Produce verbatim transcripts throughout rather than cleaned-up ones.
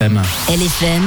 M. L F M,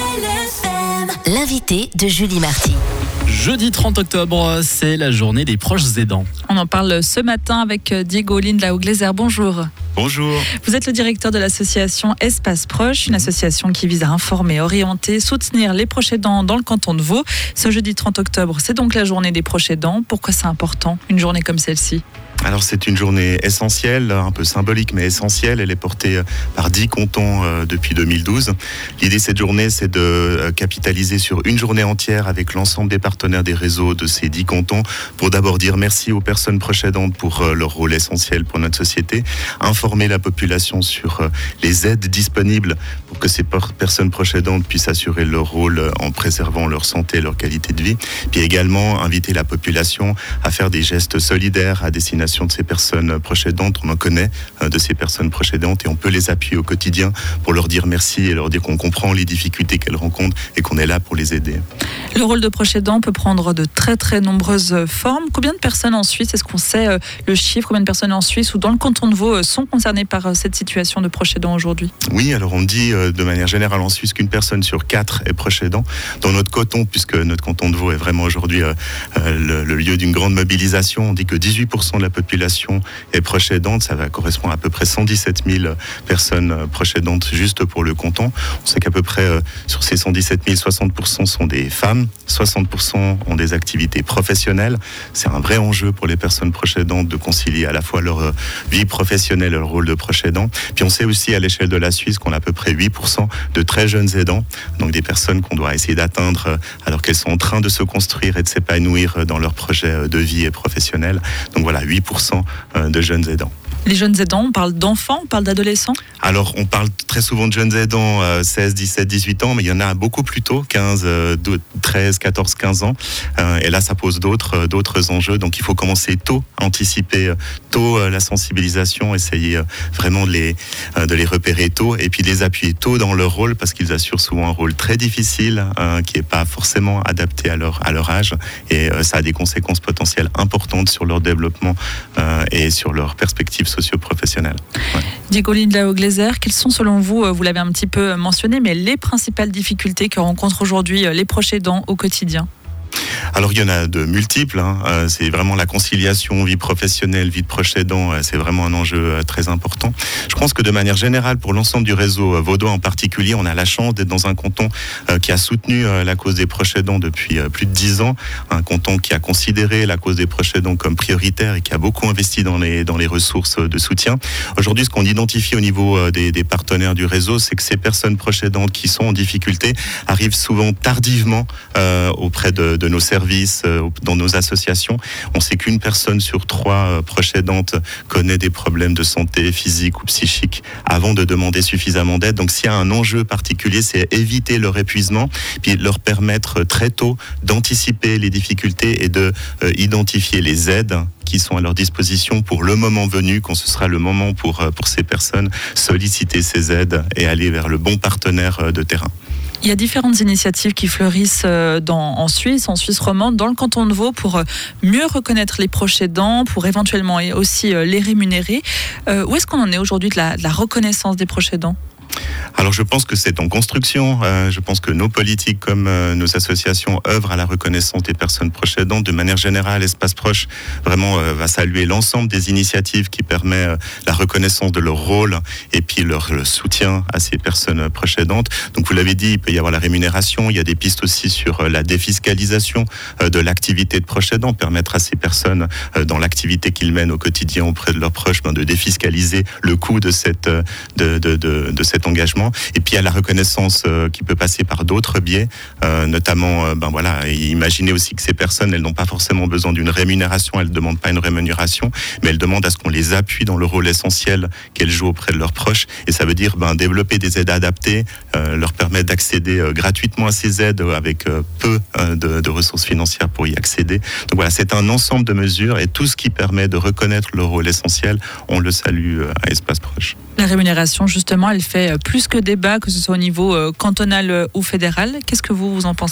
l'invité de Julie Marty. Jeudi trente octobre, c'est la journée des proches aidants. On en parle ce matin avec Diego Lindlau-Glaser. Bonjour. Bonjour. Vous êtes le directeur de l'association Espace Proche, une association qui vise à informer, orienter, soutenir les proches aidants dans le canton de Vaud. Ce jeudi trente octobre, c'est donc la journée des proches aidants. Pourquoi c'est important, une journée comme celle-ci ? Alors c'est une journée essentielle, un peu symbolique mais essentielle. Elle est portée par dix cantons euh, depuis deux mille douze. L'idée de cette journée, c'est de euh, capitaliser sur une journée entière avec l'ensemble des partenaires des réseaux de ces dix cantons pour d'abord dire merci aux personnes proches aidantes pour euh, leur rôle essentiel pour notre société, informer la population sur euh, les aides disponibles pour que ces per- personnes proches aidantes puissent assurer leur rôle en préservant leur santé et leur qualité de vie, puis également inviter la population à faire des gestes solidaires à destination de ces personnes proches aidantes. On en connaît de ces personnes proches aidantes et on peut les appuyer au quotidien pour leur dire merci et leur dire qu'on comprend les difficultés qu'elles rencontrent et qu'on est là pour les aider. Le rôle de proche aidant peut prendre de très très nombreuses formes. Combien de personnes en Suisse, est-ce qu'on sait euh, le chiffre, combien de personnes en Suisse ou dans le canton de Vaud euh, sont concernées par euh, cette situation de proche aidant aujourd'hui ? Oui, alors on dit euh, de manière générale en Suisse qu'une personne sur quatre est proche aidant. Dans notre canton, puisque notre canton de Vaud est vraiment aujourd'hui euh, euh, le, le lieu d'une grande mobilisation, on dit que dix-huit pour cent de la population est proche aidante. Ça va correspondre à peu près cent dix-sept mille personnes euh, proches aidantes juste pour le canton. On sait qu'à peu près euh, sur ces cent dix-sept mille, soixante pour cent sont des femmes, soixante pour cent ont des activités professionnelles. C'est un vrai enjeu pour les personnes proches aidantes de concilier à la fois leur euh, vie professionnelle et leur rôle de proche aidant. Puis on sait aussi à l'échelle de la Suisse qu'on a à peu près huit pour cent de très jeunes aidants, donc des personnes qu'on doit essayer d'atteindre euh, alors qu'elles sont en train de se construire et de s'épanouir euh, dans leur projet de vie et professionnel. Donc voilà, huit pour cent de jeunes aidants. Les jeunes aidants, on parle d'enfants, on parle d'adolescents ? Alors, on parle très souvent de jeunes aidants, euh, seize, dix-sept, dix-huit ans, mais il y en a beaucoup plus tôt, quinze, treize, quatorze, quinze ans. Euh, et là, ça pose d'autres, d'autres enjeux. Donc, il faut commencer tôt, anticiper tôt euh, la sensibilisation, essayer euh, vraiment de les, euh, de les repérer tôt et puis les appuyer tôt dans leur rôle parce qu'ils assurent souvent un rôle très difficile euh, qui n'est pas forcément adapté à leur, à leur âge. Et euh, ça a des conséquences potentielles importantes sur leur développement euh, et sur leur perspective socio-professionnelle. Ouais. Diego Lindlau-Glaser, quelles sont selon vous, vous l'avez un petit peu mentionné, mais les principales difficultés que rencontrent aujourd'hui les proches aidants au quotidien ? Alors il y en a de multiples, hein. euh, c'est vraiment la conciliation vie professionnelle, vie de proche aidant, euh, c'est vraiment un enjeu euh, très important. Je pense que de manière générale, pour l'ensemble du réseau euh, vaudois en particulier, on a la chance d'être dans un canton euh, qui a soutenu euh, la cause des proches aidants depuis euh, plus de dix ans, un canton qui a considéré la cause des proches aidants comme prioritaire et qui a beaucoup investi dans les, dans les ressources de soutien. Aujourd'hui, ce qu'on identifie au niveau euh, des, des partenaires du réseau, c'est que ces personnes proches aidantes qui sont en difficulté arrivent souvent tardivement euh, auprès de, de nos services, euh, dans nos associations. On sait qu'une personne sur trois euh, proches aidantes connaît des problèmes de santé physique ou psychique avant de demander suffisamment d'aide. Donc s'il y a un enjeu particulier, c'est éviter leur épuisement, puis leur permettre très tôt d'anticiper les difficultés et de euh, identifier les aides qui sont à leur disposition pour le moment venu, quand ce sera le moment pour, pour ces personnes, solliciter ces aides et aller vers le bon partenaire de terrain. Il y a différentes initiatives qui fleurissent dans, en Suisse, en Suisse romande, dans le canton de Vaud pour mieux reconnaître les proches aidants, pour éventuellement aussi les rémunérer. Euh, où est-ce qu'on en est aujourd'hui de la, de la reconnaissance des proches aidants ? Alors je pense que c'est en construction. Euh, je pense que nos politiques comme euh, nos associations œuvrent à la reconnaissance des personnes proches aidantes. De manière générale, Espace Proche vraiment euh, va saluer l'ensemble des initiatives qui permettent euh, la reconnaissance de leur rôle et puis leur le soutien à ces personnes euh, proches aidantes. Donc vous l'avez dit, il peut y avoir la rémunération. Il y a des pistes aussi sur euh, la défiscalisation euh, de l'activité de proches aidants, permettre à ces personnes euh, dans l'activité qu'ils mènent au quotidien auprès de leurs proches, ben, de défiscaliser le coût de cette euh, de, de, de, de cet engagement. Et puis il y a la reconnaissance euh, qui peut passer par d'autres biais, euh, notamment, euh, ben voilà, imaginez aussi que ces personnes, elles n'ont pas forcément besoin d'une rémunération, elles ne demandent pas une rémunération, mais elles demandent à ce qu'on les appuie dans le rôle essentiel qu'elles jouent auprès de leurs proches. Et ça veut dire ben, développer des aides adaptées, euh, leur permettre d'accéder euh, gratuitement à ces aides avec euh, peu euh, de, de ressources financières pour y accéder. Donc voilà, c'est un ensemble de mesures et tout ce qui permet de reconnaître le rôle essentiel, on le salue euh, à Espace Proche. La rémunération, justement, elle fait plus que débat, que ce soit au niveau cantonal ou fédéral. Qu'est-ce que vous, vous en pensez ?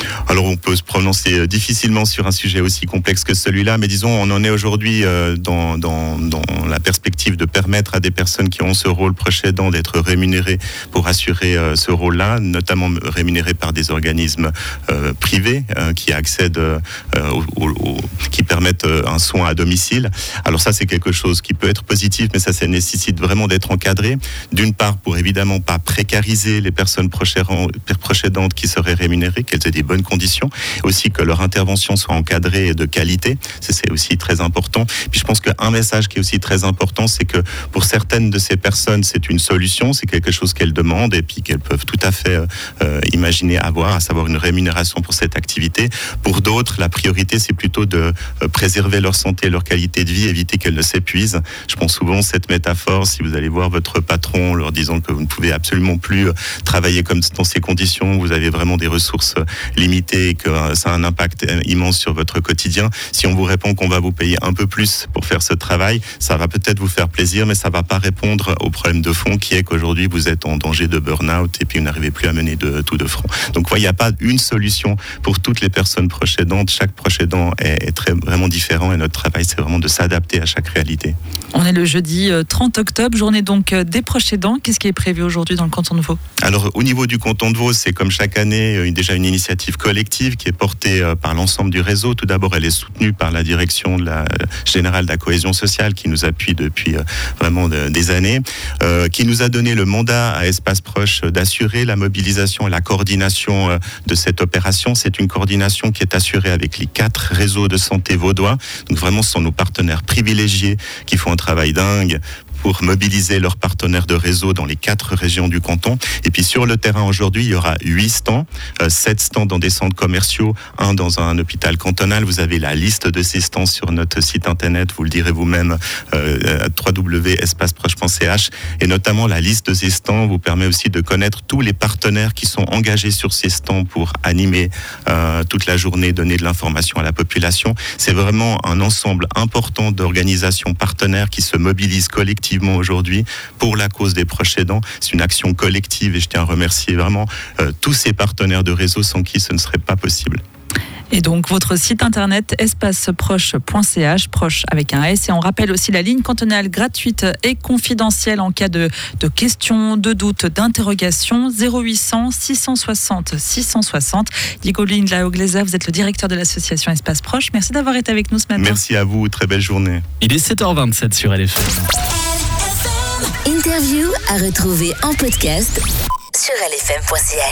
Alors on peut se prononcer difficilement sur un sujet aussi complexe que celui-là, mais disons on en est aujourd'hui dans, dans, dans la perspective de permettre à des personnes qui ont ce rôle proche aidant d'être rémunérées pour assurer ce rôle-là, notamment rémunérées par des organismes euh, privés euh, qui accèdent, euh, au, au, au, qui permettent un soin à domicile. Alors ça c'est quelque chose qui peut être positif, mais ça, ça nécessite vraiment d'être encadré. D'une part pour évidemment pas précariser les personnes proche aidantes qui seraient rémunérées, qu'elles aient des bonnes conditions, aussi que leur intervention soit encadrée et de qualité, ça, c'est aussi très important. Puis je pense qu'un message qui est aussi très important, c'est que pour certaines de ces personnes, c'est une solution, c'est quelque chose qu'elles demandent et puis qu'elles peuvent tout à fait euh, imaginer avoir, à savoir une rémunération pour cette activité. Pour d'autres, la priorité, c'est plutôt de euh, préserver leur santé, leur qualité de vie, éviter qu'elles ne s'épuisent. Je pense souvent cette métaphore, si vous allez voir votre patron, leur disant que vous ne pouvez absolument plus travailler comme dans ces conditions, vous avez vraiment des ressources limitées et que ça a un impact immense sur votre quotidien. Si on vous répond qu'on va vous payer un peu plus pour faire ce travail, ça va peut-être vous faire plaisir, mais ça va pas répondre au problème de fond qui est qu'aujourd'hui vous êtes en danger de burn-out et puis vous n'arrivez plus à mener de tout de front. Donc il n'y a pas une solution pour toutes les personnes proches aidantes. Chaque proche aidant est, est très, vraiment différent et notre travail c'est vraiment de s'adapter à chaque réalité. On est le jeudi trente octobre, journée donc des proches aidants. Qu'est-ce qui est prévu aujourd'hui dans le canton de Vaud ? Alors au niveau du canton de Vaud, c'est comme chaque année déjà une initiative collective qui est portée par l'ensemble du réseau. Tout d'abord, elle est soutenue par la direction de la générale de la cohésion sociale qui nous appuie depuis vraiment des années, euh, qui nous a donné le mandat à Espace Proche d'assurer la mobilisation et la coordination de cette opération. C'est une coordination qui est assurée avec les quatre réseaux de santé vaudois. Donc vraiment, ce sont nos partenaires privilégiés qui font un travail dingue pour mobiliser leurs partenaires de réseau dans les quatre régions du canton. Et puis sur le terrain aujourd'hui, il y aura huit stands, euh, sept stands dans des centres commerciaux, un dans un hôpital cantonal. Vous avez la liste de ces stands sur notre site internet, vous le direz vous-même, euh, w w w point espace proche point c h. Et notamment la liste de ces stands vous permet aussi de connaître tous les partenaires qui sont engagés sur ces stands pour animer euh, toute la journée, donner de l'information à la population. C'est vraiment un ensemble important d'organisations partenaires qui se mobilisent collectivement aujourd'hui pour la cause des proches aidants. C'est une action collective et je tiens à remercier vraiment euh, tous ces partenaires de réseau sans qui ce ne serait pas possible. Et donc votre site internet espaceproche point c h, proche avec un S, et on rappelle aussi la ligne cantonale gratuite et confidentielle en cas de, de questions, de doutes, d'interrogations, zéro huit cents six cent soixante six cent soixante. Digoline Laoglazer, vous êtes le directeur de l'association Espace Proche. Merci d'avoir été avec nous ce matin. Merci à vous, très belle journée. Il est sept heures vingt-sept sur L F M. Interview à retrouver en podcast sur l f m point c h.